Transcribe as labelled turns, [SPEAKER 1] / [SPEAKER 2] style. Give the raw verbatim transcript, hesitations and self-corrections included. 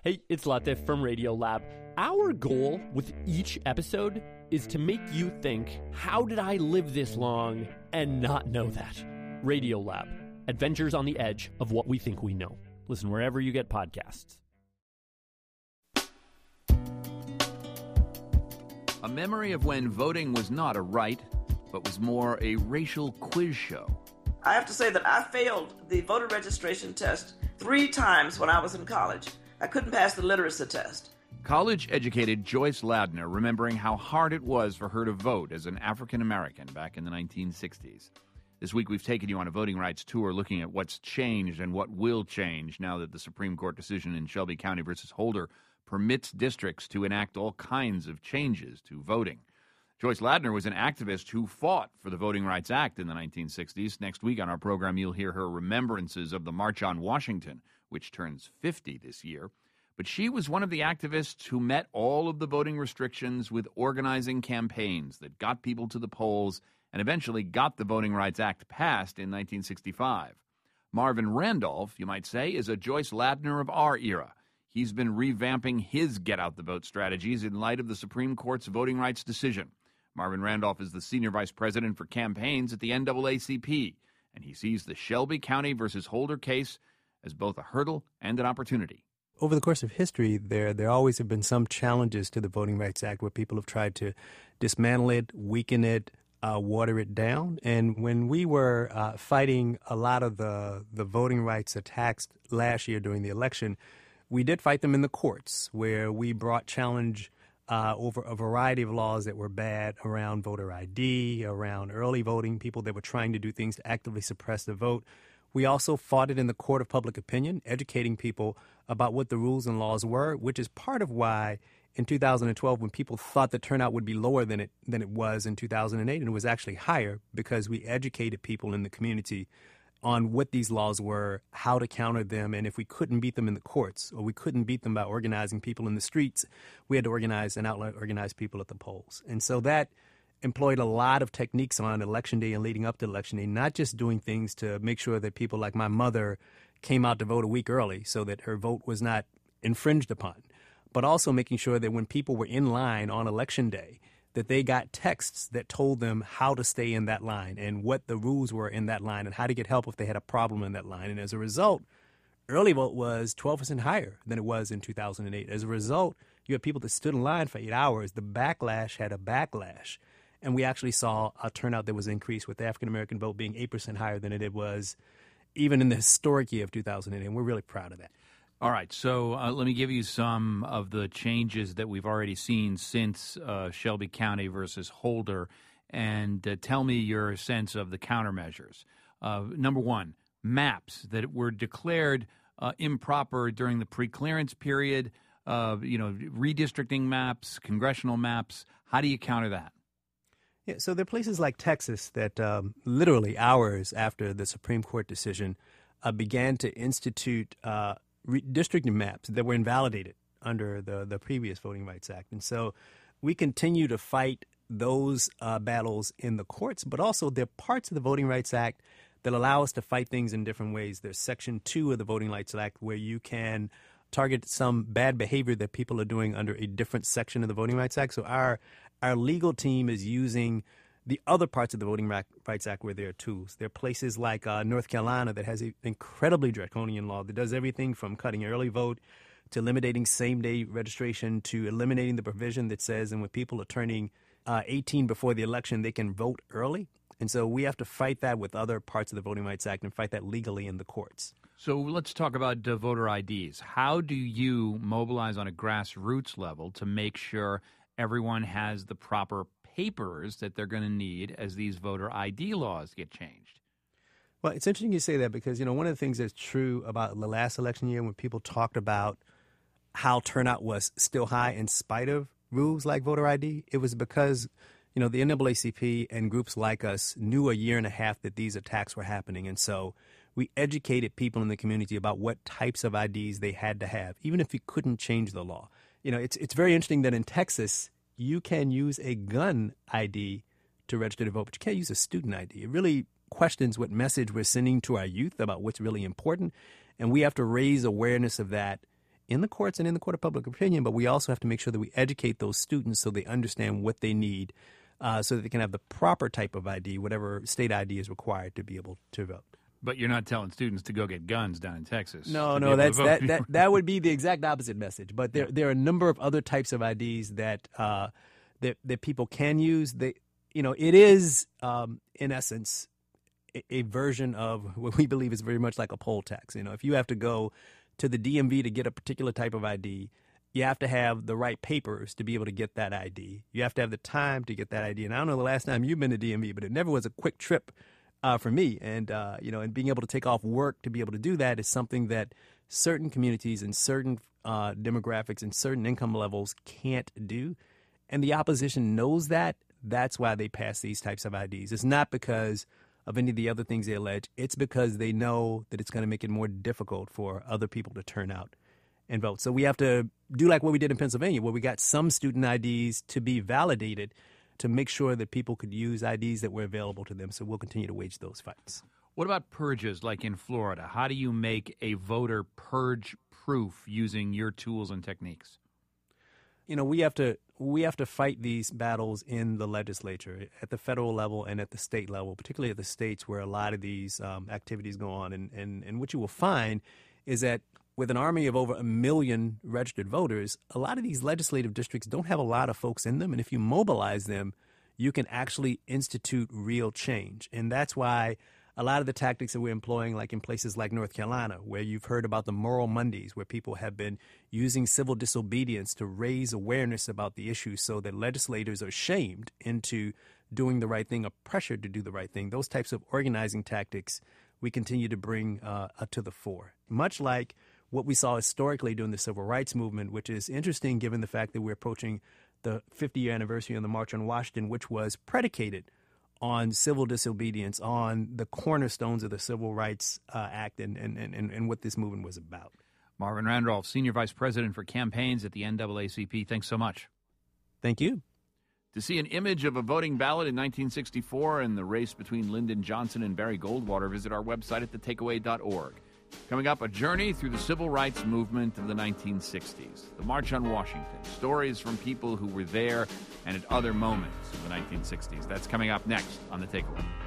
[SPEAKER 1] Hey, it's Latif from Radiolab. Our goal with each episode is to make you think, how did I live this long and not know that? Radiolab, adventures on the edge of what we think we know. Listen wherever you get podcasts.
[SPEAKER 2] A memory of when voting was not a right, but was more a racial quiz show.
[SPEAKER 3] I have to say that I failed the voter registration test three times when I was in college. I couldn't pass the literacy test.
[SPEAKER 2] College-educated Joyce Ladner remembering how hard it was for her to vote as an African-American back in the nineteen sixties. This week we've taken you on a voting rights tour looking at what's changed and what will change now that the Supreme Court decision in Shelby County versus Holder permits districts to enact all kinds of changes to voting. Joyce Ladner was an activist who fought for the Voting Rights Act in the nineteen sixties. Next week on our program, you'll hear her remembrances of the March on Washington, which turns fifty this year. But she was one of the activists who met all of the voting restrictions with organizing campaigns that got people to the polls and eventually got the Voting Rights Act passed in nineteen sixty-five. Marvin Randolph, you might say, is a Joyce Ladner of our era. He's been revamping his get-out-the-vote strategies in light of the Supreme Court's voting rights decision. Marvin Randolph is the Senior Vice President for Campaigns at the N double A C P, and he sees the Shelby County versus Holder case as both a hurdle and an opportunity.
[SPEAKER 4] Over the course of history, there there always have been some challenges to the Voting Rights Act where people have tried to dismantle it, weaken it, uh, water it down. And when we were uh, fighting a lot of the, the voting rights attacks last year during the election, we did fight them in the courts, where we brought challenge uh, over a variety of laws that were bad around voter I D, around early voting, people that were trying to do things to actively suppress the vote. We also fought it in the court of public opinion, educating people about what the rules and laws were, which is part of why in two thousand twelve, when people thought the turnout would be lower than it than it was in two thousand eight, and it was actually higher because we educated people in the community on what these laws were, how to counter them, and if we couldn't beat them in the courts or we couldn't beat them by organizing people in the streets, we had to organize and outlet organize people at the polls. And so that employed a lot of techniques on Election Day and leading up to Election Day, not just doing things to make sure that people like my mother came out to vote a week early so that her vote was not infringed upon, but also making sure that when people were in line on Election Day, that they got texts that told them how to stay in that line and what the rules were in that line and how to get help if they had a problem in that line. And as a result, early vote was twelve percent higher than it was in two thousand eight. As a result, you had people that stood in line for eight hours. The backlash had a backlash. And we actually saw a turnout that was increased, with the African-American vote being eight percent higher than it was even in the historic year of two thousand eight. And we're really proud of that.
[SPEAKER 2] All right, so uh, let me give you some of the changes that we've already seen since uh, Shelby County versus Holder, and uh, tell me your sense of the countermeasures. Uh, number one, maps that were declared uh, improper during the preclearance period, uh, you know, redistricting maps, congressional maps. How do you counter that?
[SPEAKER 4] Yeah, so there are places like Texas that um, literally hours after the Supreme Court decision uh, began to institute uh, redistricting maps that were invalidated under the, the previous Voting Rights Act. And so we continue to fight those uh, battles in the courts, but also there are parts of the Voting Rights Act that allow us to fight things in different ways. There's Section two of the Voting Rights Act where you can target some bad behavior that people are doing under a different section of the Voting Rights Act. So our our legal team is using the other parts of the Voting Rights Act where there are tools. There are places like uh, North Carolina that has an incredibly draconian law that does everything from cutting early vote to eliminating same-day registration to eliminating the provision that says, and when people are turning uh, eighteen before the election, they can vote early. And so we have to fight that with other parts of the Voting Rights Act and fight that legally in the courts.
[SPEAKER 2] So let's talk about uh, voter I Ds. How do you mobilize on a grassroots level to make sure everyone has the proper papers that they're going to need as these voter I D laws get changed?
[SPEAKER 4] Well, it's interesting you say that because, you know, one of the things that's true about the last election year when people talked about how turnout was still high in spite of rules like voter I D, it was because, you know, the N double A C P and groups like us knew a year and a half that these attacks were happening. And so we educated people in the community about what types of I Ds they had to have, even if you couldn't change the law. You know, it's it's very interesting that in Texas, you can use a gun I D to register to vote, but you can't use a student I D. It really questions what message we're sending to our youth about what's really important, and we have to raise awareness of that in the courts and in the court of public opinion, but we also have to make sure that we educate those students so they understand what they need uh, so that they can have the proper type of I D, whatever state I D is required to be able to vote.
[SPEAKER 2] But you're not telling students to go get guns down in Texas.
[SPEAKER 4] No, no, that's that, that that would be the exact opposite message. But there yeah. there are a number of other types of I Ds that uh, that that people can use. They, you know, it is um, in essence a, a version of what we believe is very much like a poll tax. You know, if you have to go to the D M V to get a particular type of I D, you have to have the right papers to be able to get that I D. You have to have the time to get that I D. And I don't know the last time you've been to D M V, but it never was a quick trip. Uh, for me, and uh, you know, and being able to take off work to be able to do that is something that certain communities and certain uh, demographics and certain income levels can't do, and the opposition knows that. That's why they pass these types of I Ds. It's not because of any of the other things they allege. It's because they know that it's going to make it more difficult for other people to turn out and vote. So we have to do like what we did in Pennsylvania, where we got some student I Ds to be validated to make sure that people could use I Ds that were available to them. So we'll continue to wage those fights.
[SPEAKER 2] What about purges like in Florida? How do you make a voter purge-proof using your tools and techniques?
[SPEAKER 4] You know, we have to we have to fight these battles in the legislature at the federal level and at the state level, particularly at the states where a lot of these um, activities go on. And, and, and what you will find is that with an army of over a million registered voters, a lot of these legislative districts don't have a lot of folks in them. And if you mobilize them, you can actually institute real change. And that's why a lot of the tactics that we're employing, like in places like North Carolina, where you've heard about the Moral Mondays, where people have been using civil disobedience to raise awareness about the issue so that legislators are shamed into doing the right thing or pressured to do the right thing. Those types of organizing tactics we continue to bring uh, to the fore, much like what we saw historically during the Civil Rights Movement, which is interesting given the fact that we're approaching the fifty-year anniversary of the March on Washington, which was predicated on civil disobedience, on the cornerstones of the Civil Rights uh, Act and, and, and, and what this movement was about.
[SPEAKER 2] Marvin Randolph, Senior Vice President for Campaigns at the N double A C P. Thanks so much.
[SPEAKER 4] Thank you.
[SPEAKER 2] To see an image of a voting ballot in nineteen sixty-four and the race between Lyndon Johnson and Barry Goldwater, visit our website at the takeaway dot org. Coming up, a journey through the civil rights movement of the nineteen sixties. The March on Washington. Stories from people who were there and at other moments of the nineteen sixties. That's coming up next on The Takeaway.